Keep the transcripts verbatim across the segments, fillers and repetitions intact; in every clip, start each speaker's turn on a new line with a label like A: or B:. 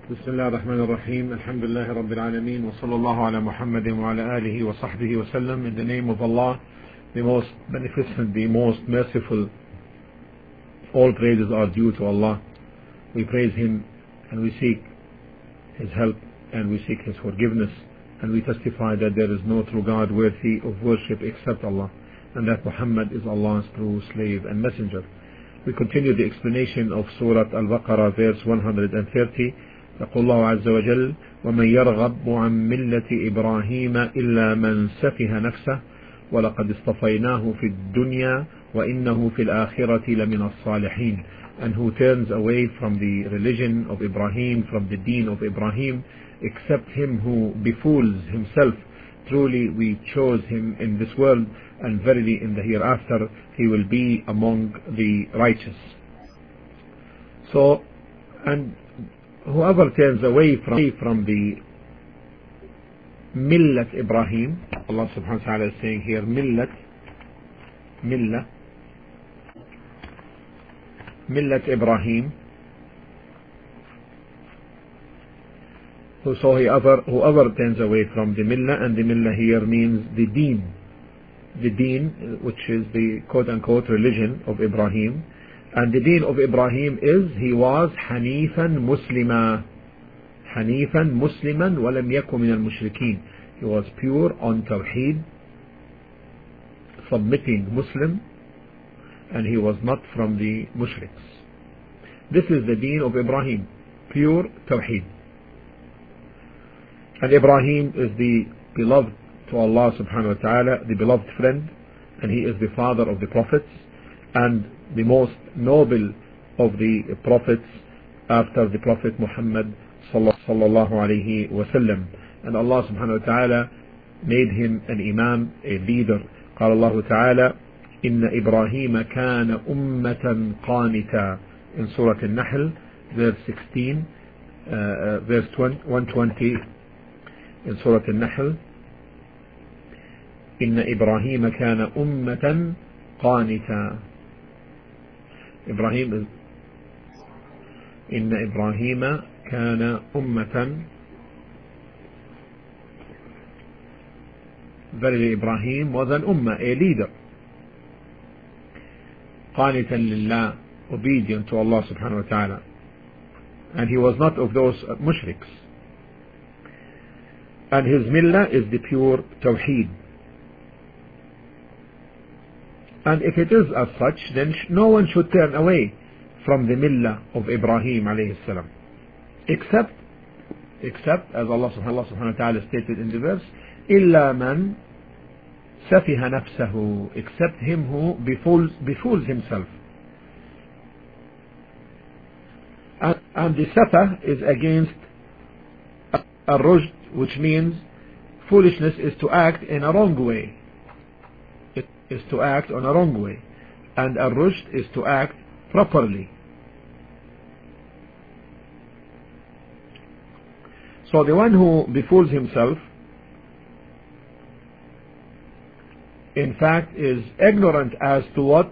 A: بسم الله الرحمن الرحيم الحمد لله رب العالمين وصلى الله على محمد وعلى آله وصحبه وسلم. In the name of Allah, the most beneficent, the most merciful, all praises are due to Allah. We praise Him and we seek His help and we seek His forgiveness, and we testify that there is no true God worthy of worship except Allah, and that Muhammad is Allah's true slave and messenger. We continue the explanation of Surah Al-Baqarah, verse one hundred thirty. يقول الله عز وجل: ومن يرغب عن ملة إبراهيم إلا من سفه نفسه ولقد اصطفيناه في الدنيا وإنه في الآخرة لمن الصالحين. And who turns away from the religion of Ibrahim, from the deen of Ibrahim, except him who befools himself. Truly we chose him in this world, and verily in the hereafter he will be among the righteous. So, and whoever turns away from, from the Millat Ibrahim, Allah subhanahu wa ta'ala is saying here Millat, Millat, Millat Ibrahim. So whoever, whoever turns away from the Millah, and the Millah here means the deen, the deen which is the quote-unquote religion of Ibrahim. And the deen of Ibrahim is, he was Hanifan Muslima, Hanifan Musliman walam yakun min al-mushrikeen. He was pure on Tawheed, submitting Muslim, and he was not from the mushriks. This is the deen of Ibrahim, pure Tawheed. And Ibrahim is the beloved to Allah subhanahu wa ta'ala, the beloved friend, and he is the father of the prophets, and the most noble of the prophets after the Prophet Muhammad sallallahu alayhi wa sallam. And Allah subhanahu wa ta'ala made him an imam, a leader. قال الله تعالى: إن إبراهيم كان أمة قانتا, in Surah Al-Nahl, verse sixteen, uh, uh, verse one twenty, in Surah Al-Nahl. إن إبراهيم كان أمة قانتا. Ibrahim is إن إبراهيم كان أمة. Verily Ibrahim was an ummah, a leader. قانتا لله, obedient to Allah subhanahu wa ta'ala. And he was not of those mushriks. And his millah is the pure Tawheed. And if it is as such, then no one should turn away from the millah of Ibrahim alayhi salam, except, except as Allah subhanahu wa ta'ala stated in the verse, إِلَّا مَنْ سَفِهَ نَفْسَهُ, except him who befools, befools himself. And, and the safah is against ar-rushd, which means foolishness is to act in a wrong way. It is to act on a wrong way, and ar-rushd is to act properly. So the one who befools himself, in fact, is ignorant as to what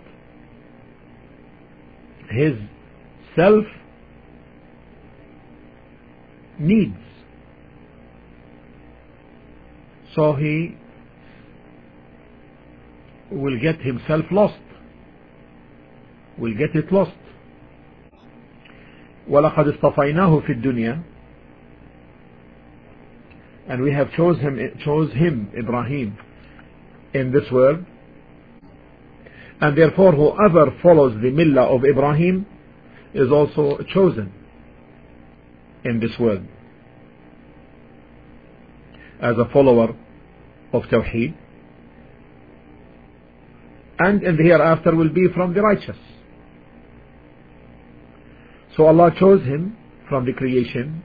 A: his self needs. So he will get himself lost, will get it lost. وَلَقَدْ اصْطَفَيْنَاهُ فِي الدُّنْيَا, and we have chose him, chose him, Ibrahim, in this world. And therefore whoever follows the millah of Ibrahim is also chosen in this world as a follower of Tawheed, and in the hereafter will be from the righteous. So Allah chose him from the creation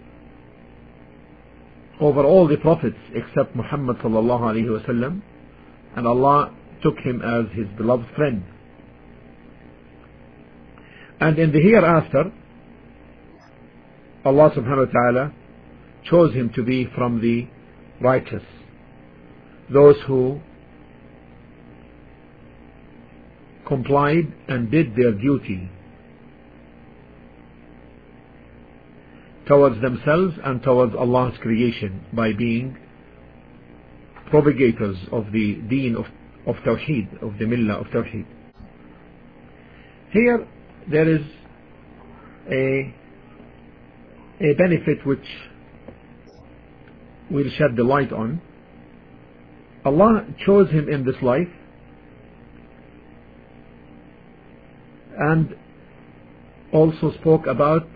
A: over all the prophets except Muhammad sallallahu alayhi wa sallam, and Allah took him as his beloved friend. And in the hereafter, Allah subhanahu wa ta'ala chose him to be from the righteous, those who complied and did their duty towards themselves and towards Allah's creation by being propagators of the deen of, of Tawheed, of the Millah of Tawheed. Here there is a, a benefit which we'll shed the light on. Allah chose him in this life, and also spoke about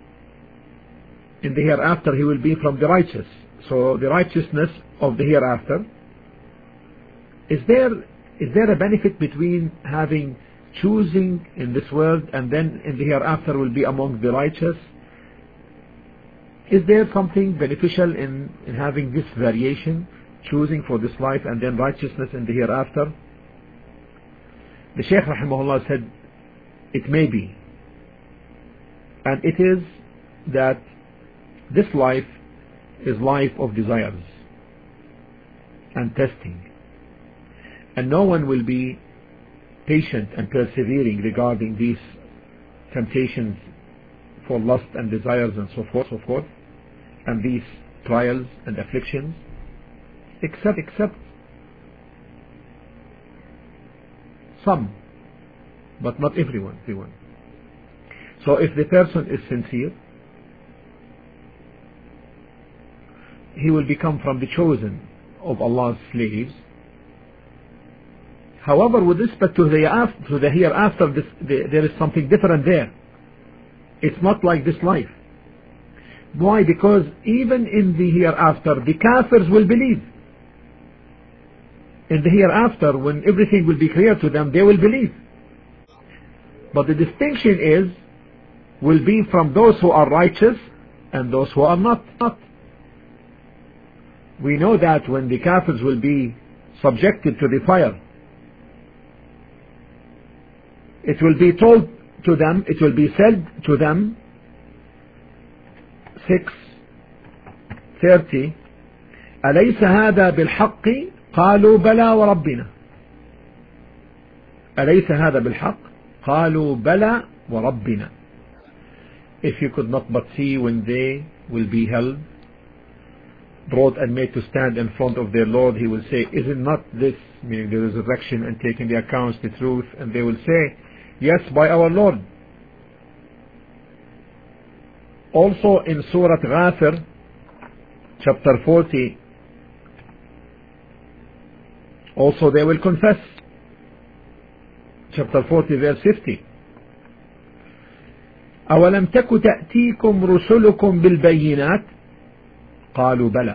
A: in the hereafter he will be from the righteous. So the righteousness of the hereafter, is there is there a benefit between having choosing in this world and then in the hereafter will be among the righteous? Is there something beneficial in, in having this variation, choosing for this life and then righteousness in the hereafter? The Shaykh rahimahullah said it may be, and it is that this life is life of desires and testing, and no one will be patient and persevering regarding these temptations for lust and desires and so forth, so forth, and these trials and afflictions, except except some, but not everyone. everyone. So if the person is sincere, he will become from the chosen of Allah's slaves. However, with respect to the after, to the hereafter, this, the, there is something different there. It's not like this life. Why? Because even in the hereafter, the kafirs will believe. In the hereafter, when everything will be clear to them, they will believe. But the distinction is, will be from those who are righteous and those who are not. not. We know that when the kafirs will be subjected to the fire, it will be told to them, it will be said to them, six thirty, أليس هذا بالحق قالوا بلى وربنا. أليس هذا بالحق قالوا بلى وربنا. If you could not but see when they will be held, brought and made to stand in front of their Lord, he will say, is it not this, meaning the resurrection and taking the accounts, the truth? And they will say, yes, by our Lord. Also in Surah Ghafir, chapter forty, also they will confess. Chapter forty, verse fifty. أولم تك تأتيكم رسلكم بالبينات قالوا بلى.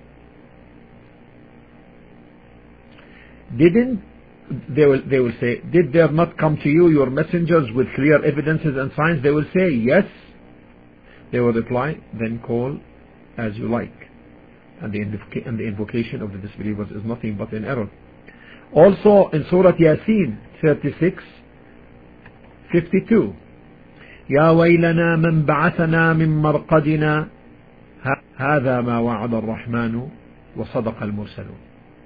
A: Didn't they will they will say, did there not come to you your messengers with clear evidences and signs? They will say yes. They will reply, then call as you like. And the, invoca and the invocation of the disbelievers is nothing but an error. Also in Surah Yasin thirty-six fifty-two, يا ويلنا من بعثنا من مرقدنا هذا ما وعد الرحمن وصدق المرسلون.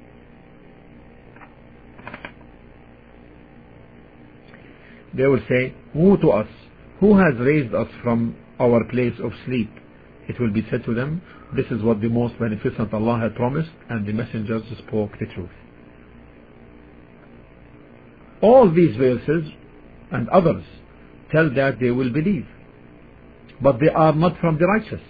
A: They will say, who to us? Who has raised us from our place of sleep? It will be said to them, this is what the most beneficent Allah had promised, and the messengers spoke the truth. All these verses and others tell that they will believe, but they are not from the righteous.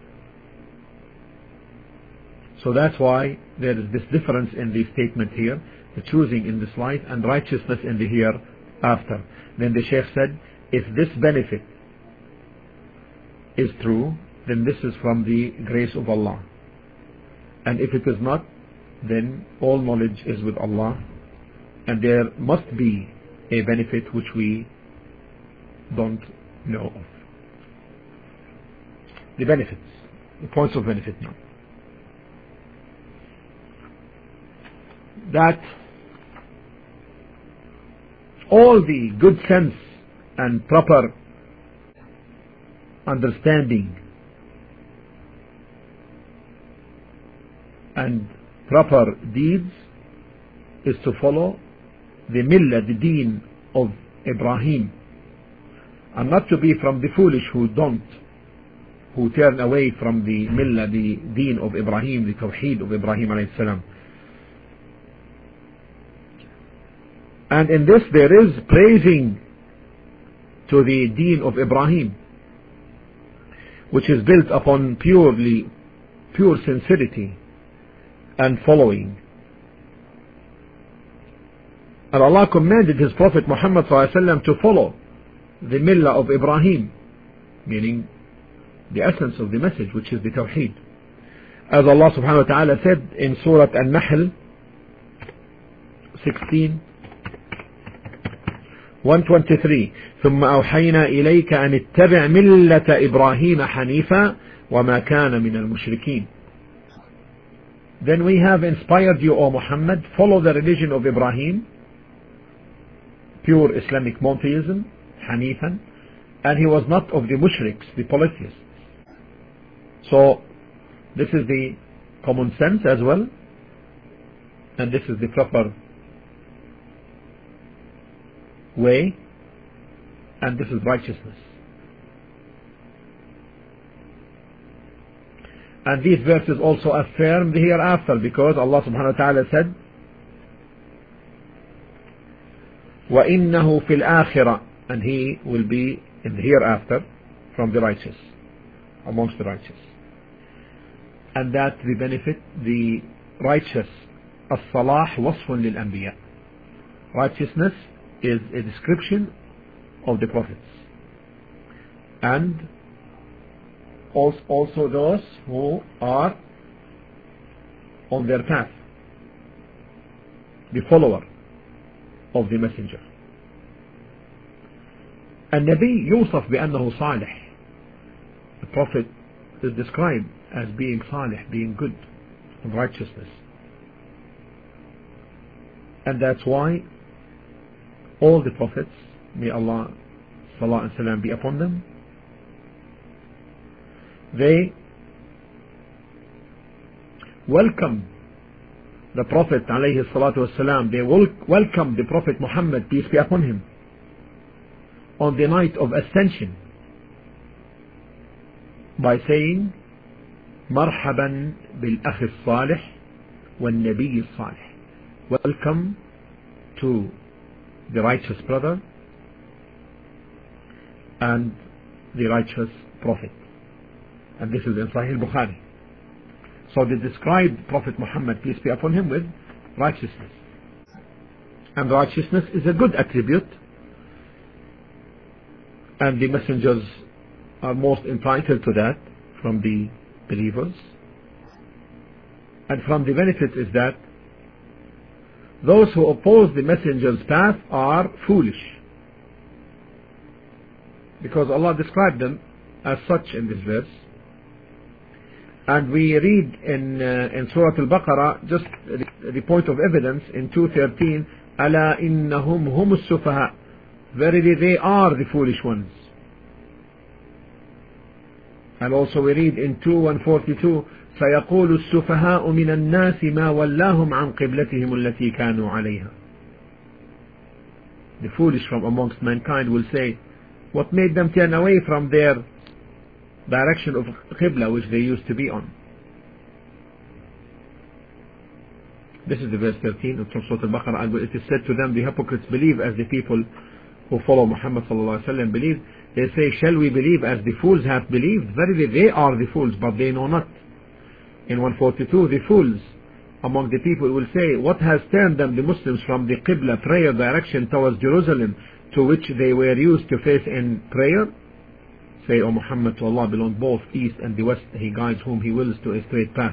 A: So that's why there is this difference in the statement here, the choosing in this life and righteousness in the hereafter. Then the Shaykh said, if this benefit is true, then this is from the grace of Allah. And if it is not, then all knowledge is with Allah, and there must be a benefit which we don't know of. The benefits, the points of benefit now. That all the good sense and proper understanding and proper deeds is to follow the millah, the deen of Ibrahim, and not to be from the foolish who don't, who turn away from the millah, the deen of Ibrahim, the tawheed of Ibrahim alayhi salam. And in this there is praising to the deen of Ibrahim, which is built upon purely, pure sincerity and following. And Allah commanded His Prophet Muhammad sallallahu alaihi wasallam to follow the millah of Ibrahim, meaning the essence of the message, which is the tawheed. As Allah subhanahu wa ta'ala said in Surah An-Nahl sixteen, one twenty-three, ثم أوحينا إليك أن اتبع ملة إبراهيم حنيفا وما كان من المشركين. Then we have inspired you, O Muhammad, follow the religion of Ibrahim, pure Islamic monotheism, Hanifan, and he was not of the mushriks, the polytheists. So this is the common sense as well, and this is the proper way, and this is righteousness. And these verses also affirm the hereafter, because Allah subhanahu wa ta'ala said, وَإِنَّهُ فِي الْآخِرَةِ, and he will be in the hereafter from the righteous, amongst the righteous. And that the benefit, the righteous, as-salah wasfun lil-anbiya. Righteousness is a description of the prophets. And also those who are on their path, the follower of the messenger. النبي يوصف بأنه صالح. The prophet is described as being salih, being good and righteousness. And that's why all the prophets, may Allah salah and salam be upon them, they welcome the Prophet alayhi salatu wasalam, they will welcome the Prophet Muhammad, peace be upon him, on the night of ascension by saying مرحبا بالأخ الصالح والنبي الصالح. Welcome to the righteous brother and the righteous prophet. And this is in Sahih Bukhari. So they described Prophet Muhammad, peace be upon him, with righteousness. And righteousness is a good attribute, and the messengers are most entitled to that from the believers. And from the benefit is that those who oppose the messenger's path are foolish, because Allah described them as such in this verse. And we read in uh, in Surah Al-Baqarah, just the, the point of evidence in two thirteen, أَلَا إِنَّهُمْ هُمُ السُّفَهَاءُ, verily they are the foolish ones. And also we read in two one forty-two, سيقول السفهاء من الناس ما ولاهم عن قبلتهم التي كانوا عليها. The foolish from amongst mankind will say, what made them turn away from their direction of Qibla which they used to be on? This is the verse thirteen of Surah Al-Baqarah. And it is said to them, the hypocrites believe as the people who follow Muhammad sallallahu alaihi wasallam believe. They say, shall we believe as the fools have believed? Verily they are the fools, but they know not. In one forty-two, the fools among the people will say, what has turned them, the Muslims, from the Qibla prayer direction towards Jerusalem, to which they were used to face in prayer? Say, O Muhammad, to Allah belong both east and the west. He guides whom He wills to a straight path.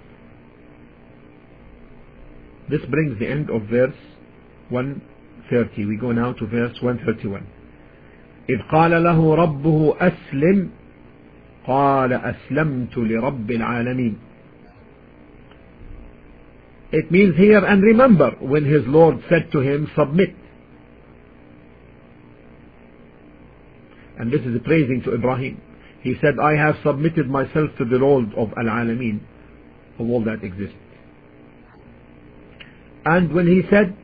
A: This brings the end of verse one thirty. We go now to verse one thirty-one. إذ قال له ربه أسلم قال أسلمت لرب العالمين. It means here, and remember, when his Lord said to him, submit. And this is praising to Ibrahim. He said, I have submitted myself to the Lord of Al-Alameen, of all that exists. And when he said,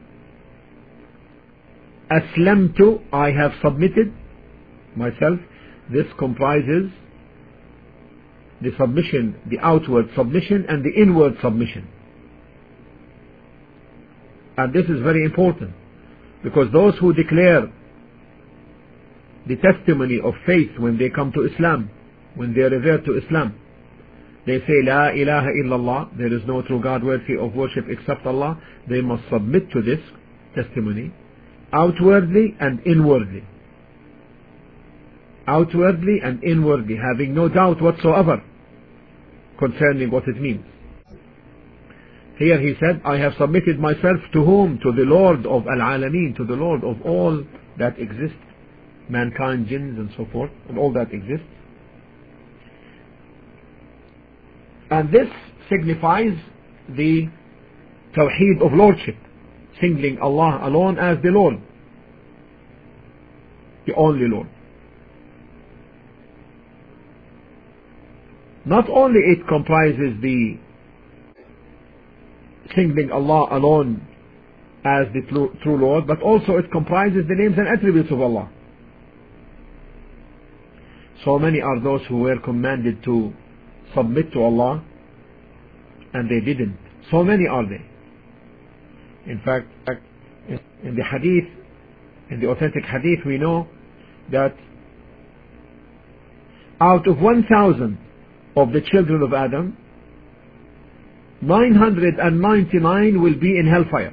A: Aslamtu, I have submitted myself, this comprises the submission, the outward submission and the inward submission. And this is very important, because those who declare the testimony of faith when they come to Islam, when they revert to Islam, they say La ilaha illallah, there is no true God worthy of worship except Allah. They must submit to this testimony outwardly and inwardly. Outwardly and inwardly, having no doubt whatsoever concerning what it means. Here he said, I have submitted myself to whom? To the Lord of Al-Alameen, to the Lord of all that exists, mankind, jinns and so forth, and all that exists. And this signifies the Tawheed of Lordship, singling Allah alone as the Lord, the only Lord. Not only it comprises the singling Allah alone as the true Lord, but also it comprises the names and attributes of Allah. So many are those who were commanded to submit to Allah and they didn't. So many are they. In fact, in the hadith, in the authentic hadith, we know that out of one thousand of the children of Adam, nine hundred ninety-nine will be in hellfire.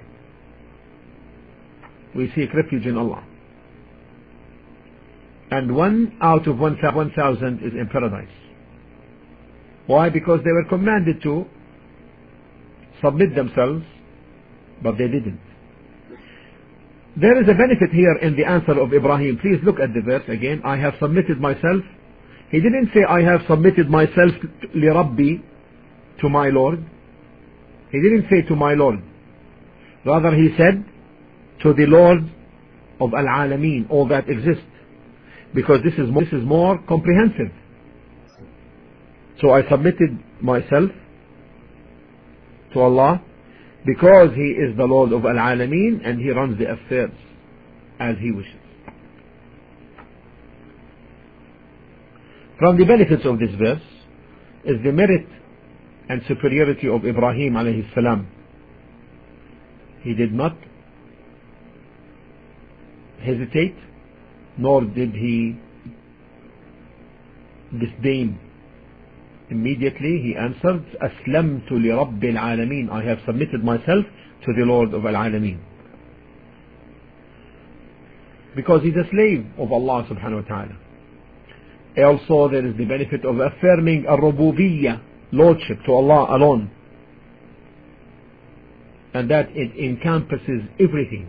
A: We seek refuge in Allah. And one out of one thousand is in paradise. Why? Because they were commanded to submit themselves, but they didn't. There is a benefit here in the answer of Ibrahim. Please look at the verse again. I have submitted myself. He didn't say I have submitted myself li Rabbi, to my Lord. He didn't say to my Lord. Rather he said to the Lord of Al-Alameen, all that exists. Because this is more, this is more comprehensive. So I submitted myself to Allah because He is the Lord of Al-Alameen and He runs the affairs as He wishes. From the benefits of this verse is the merit and superiority of Ibrahim alayhi salam. He did not hesitate, nor did he disdain. Immediately he answered, Aslamtu li Rabbil Alameen, I have submitted myself to the Lord of Al-Alameen. Because he's a slave of Allah subhanahu wa ta'ala. Also there is the benefit of affirming Ar-Rububiyyah, Lordship to Allah alone. And that it encompasses everything.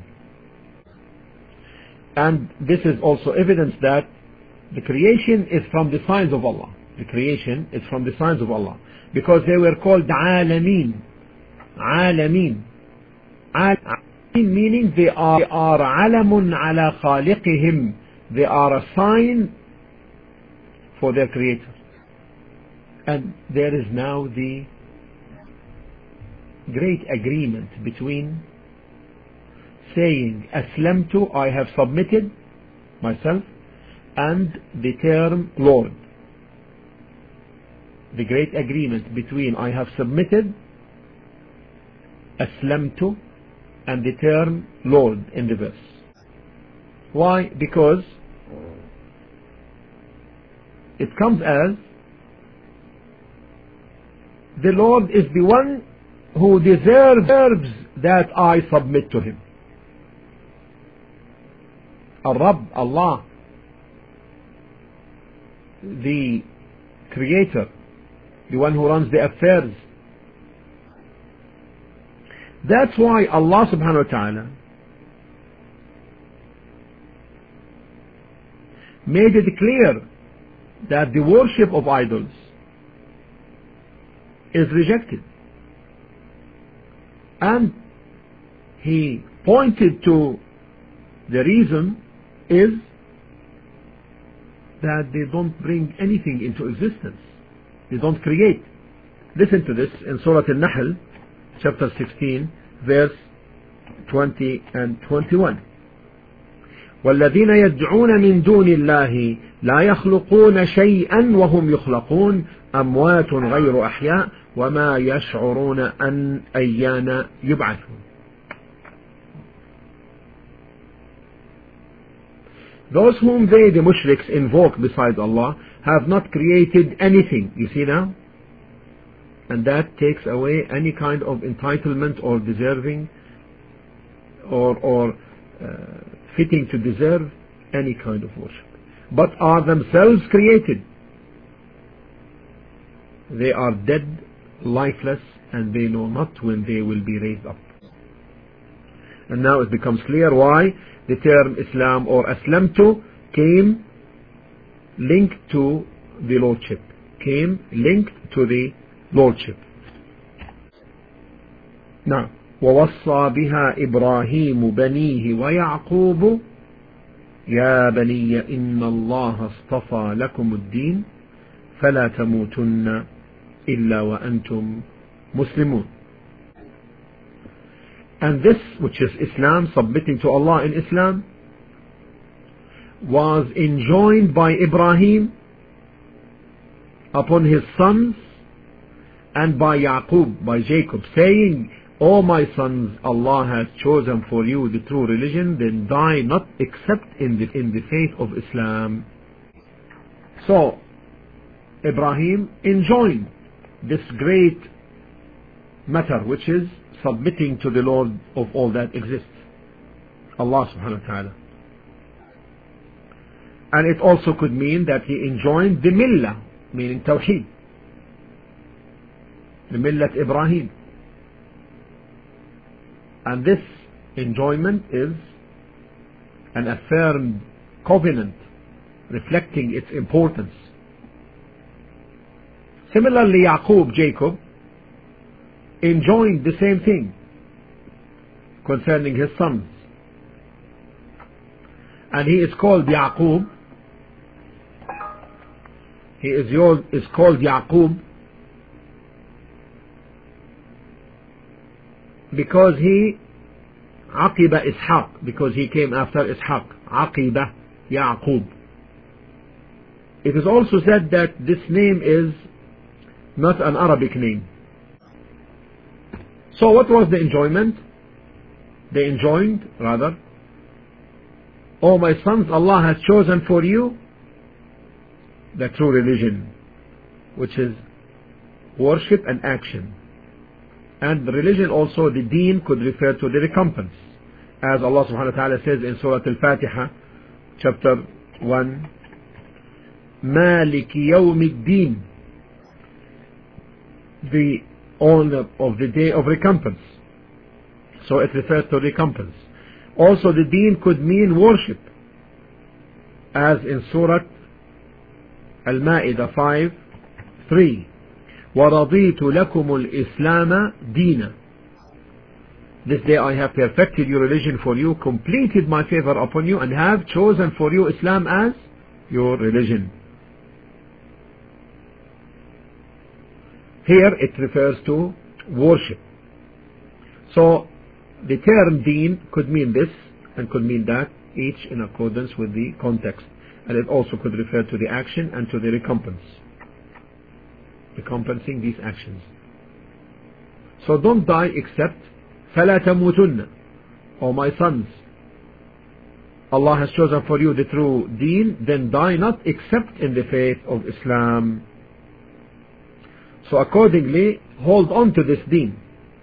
A: And this is also evidence that the creation is from the signs of Allah. The creation is from the signs of Allah. Because they were called Alameen. Alameen. Alameen meaning they are, they are alamun ala khaliqihim. They are a sign for their Creator. And there is now the great agreement between saying Aslamtu, I have submitted myself, and the term Lord. The great agreement between I have submitted, Aslamtu, and the term Lord in the verse. Why? Because it comes as the Lord is the one who deserves that I submit to Him. Ar-Rabb, Allah, the Creator, the one who runs the affairs. That's why Allah subhanahu wa ta'ala made it clear that the worship of idols is rejected. And He pointed to the reason is that they don't bring anything into existence. They don't create. Listen to this in Surah Al-Nahl, chapter sixteen, verse twenty and twenty-one. والذين يدعون من دون الله لا يخلقون شيئا وهم يخلقون أموات غير أحياء وما يشعرون أن أيان يبعثون. Those whom they, the mushriks, invoke besides Allah have not created anything. You see now? And that takes away any kind of entitlement or deserving or, or uh, fitting to deserve any kind of worship, but are themselves created. They are dead, lifeless, and they know not when they will be raised up. And now it becomes clear why the term Islam or Aslamtu came linked to the Lordship, came linked to the Lordship. Now, ووصى بها إبراهيم بنيه ويعقوب يا بني إن الله اصطفى لكم الدين فلا تموتن إلا وأنتم مسلمون. And this, which is Islam, submitting to Allah in Islam, was enjoined by Ibrahim upon his sons and by Yaqub, by Jacob, saying, O my sons, Allah has chosen for you the true religion, then die not except in the, in the faith of Islam. So, Ibrahim enjoined this great matter, which is submitting to the Lord of all that exists, Allah subhanahu wa ta'ala. And it also could mean that he enjoined the millah, meaning Tawheed, the millat Ibrahim. And this enjoyment is an affirmed covenant reflecting its importance. Similarly, Yaqub, Jacob, enjoined the same thing concerning his sons. And he is called Yaqub. He is, your, is called Yaqub because he Aqiba Ishaq, because he came after Ishaq. Aqiba Yaqub. It is also said that this name is not an Arabic name. So what was the enjoyment? They enjoined, rather, O my sons, Allah has chosen for you the true religion, which is worship and action. And the religion also, the deen, could refer to the recompense, as Allah subhanahu wa ta'ala says in Surah Al-Fatiha, chapter one, Maliki Yawmiddin, the owner of the day of recompense. So it refers to recompense. Also the deen could mean worship, as in Surah Al-Ma'idah five three, وَرَضِيتُ لَكُمُ الْإِسْلَامَ دِينًا. This day I have perfected your religion for you, completed my favor upon you, and have chosen for you Islam as your religion. Here it refers to worship. So the term deen could mean this and could mean that, each in accordance with the context. And it also could refer to the action and to the recompense, recompensing these actions. So don't die except فَلَا تَمُوتُنَّ. O my sons, Allah has chosen for you the true deen, then die not except in the faith of Islam. So accordingly, hold on to this deen.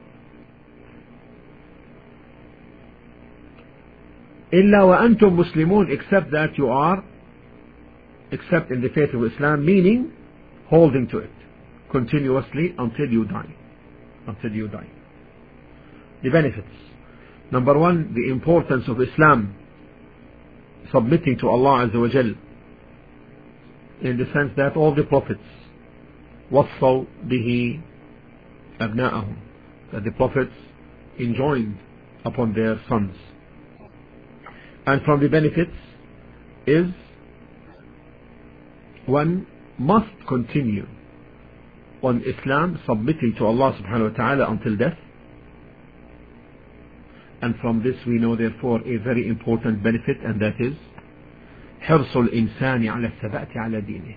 A: إِلَّا وَأَنْتُمْ مُسْلِمُونَ, except that you are, except in the faith of Islam, meaning holding to it continuously until you die. Until you die. The benefits. Number one, the importance of Islam, submitting to Allah Azza wa Jal, in the sense that all the prophets وَصَّوْا بِهِ أَبْنَاءَهُم, that the prophets enjoined upon their sons. And from the benefits is, one must continue on Islam, submitting to Allah subhanahu wa ta'ala until death. And from this we know therefore a very important benefit, and that is حرص الإنسان على الثبات على دينه.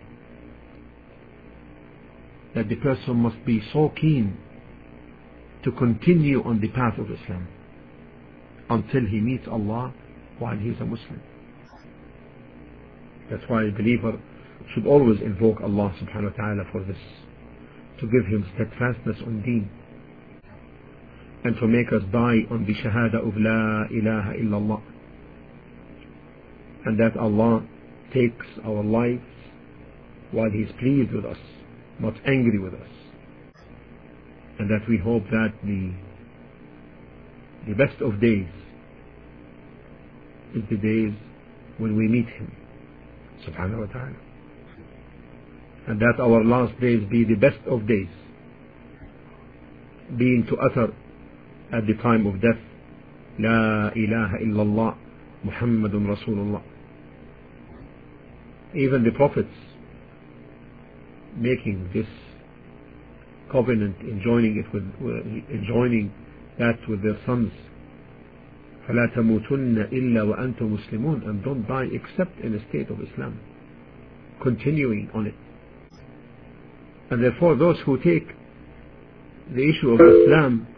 A: That the person must be so keen to continue on the path of Islam until he meets Allah while he is a Muslim. That's why a believer should always invoke Allah subhanahu wa ta'ala for this, to give him steadfastness on deen, and to make us die on the shahada of La ilaha illallah, and that Allah takes our lives while He is pleased with us, not angry with us, and that we hope that the the best of days is the days when we meet Him subhanahu wa ta'ala, and that our last days be the best of days, being to utter at the time of death La ilaha illallah Muhammadun Rasulullah. Even the prophets making this covenant, enjoining it with, enjoining that with their sons, فَلَا تَمُوتُنَّ إِلَّا وَأَنْتُمْ مُسْلِمُونَ, and don't die except in a state of Islam, continuing on it. And therefore those who take the issue of Islam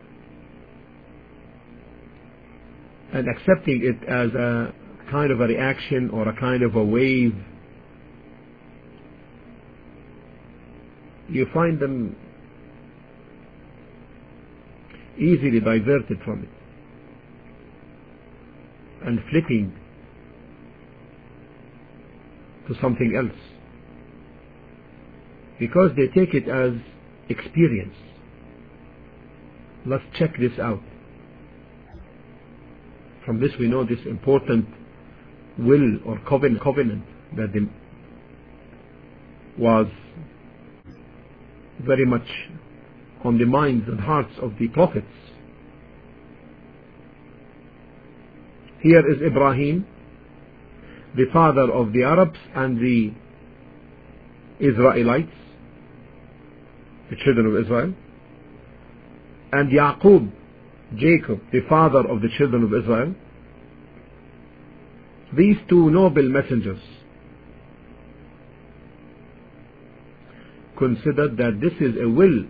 A: and accepting it as a kind of a reaction or a kind of a wave, you find them easily diverted from it and flipping to something else, because they take it as experience. Let's check this out. From this we know this important will or covenant, covenant that the, was very much on the minds and hearts of the prophets. Here is Ibrahim, the father of the Arabs and the Israelites, the children of Israel, and Yaqub, Jacob, the father of the children of Israel. These two noble messengers considered that this is a will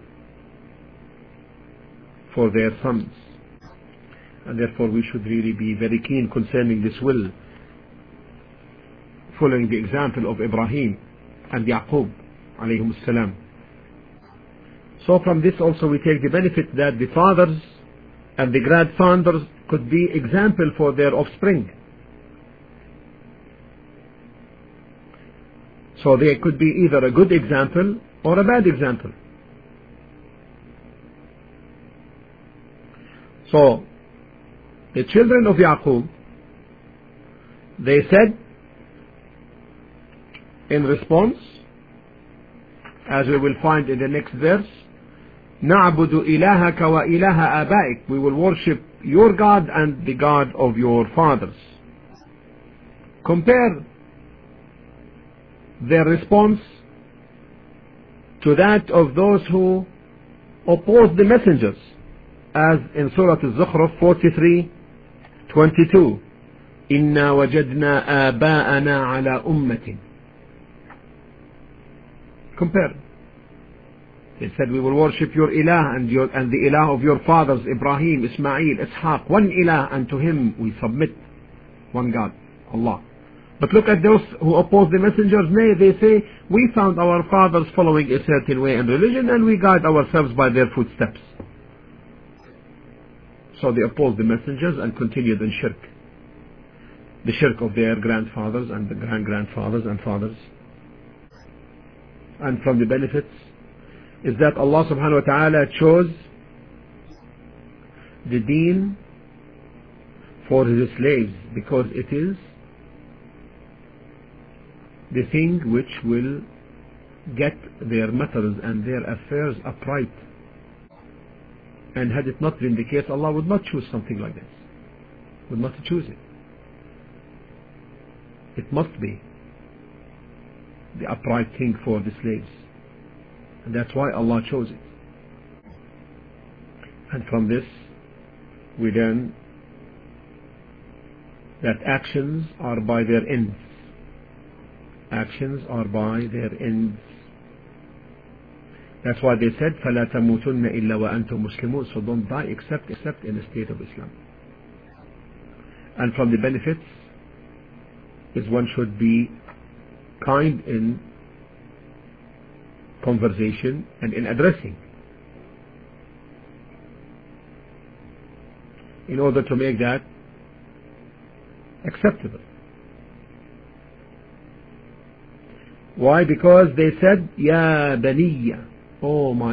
A: for their sons, and therefore we should really be very keen concerning this will, following the example of Ibrahim and Yaqub alayhim salam. So from this also we take the benefit that the fathers and the grandfathers could be example for their offspring. So they could be either a good example or a bad example. So the children of Yaqub, they said in response, as we will find in the next verse, نَعْبُدُ إِلَهَكَ وَإِلَهَ آبَائِكَ, we will worship your God and the God of your fathers. Compare their response to that of those who oppose the messengers, as in Surah Al-Zukhruf forty-three twenty-two, إِنَّا وَجَدْنَا آبَاءَنَا عَلَى أُمَّةٍ. Compare. They said, we will worship your ilah and, your, and the ilah of your fathers, Ibrahim, Ismail, Ishaq, one ilah, and to him we submit, one God, Allah. But look at those who oppose the messengers. Nay, they say, we found our fathers following a certain way in religion and we guide ourselves by their footsteps. So they opposed the messengers and continued in shirk, the shirk of their grandfathers and the grand-grandfathers and fathers. And from the benefits is that Allah subhanahu wa ta'ala chose the deen for His slaves, because it is the thing which will get their matters and their affairs upright. And had it not been the case, Allah would not choose something like this, would not choose it. It must be the upright thing for the slaves, and that's why Allah chose it. And from this we learn that actions are by their ends. Actions are by their ends. That's why they said فَلَا تَمُوتُنَّ إِلَّا وَأَنْتُمْ مُسْلِمُونَ. So don't die except except in a state of Islam. And from the benefits is one should be kind in conversation and in addressing, in order to make that acceptable. Why? Because they said, Ya Baniya, oh my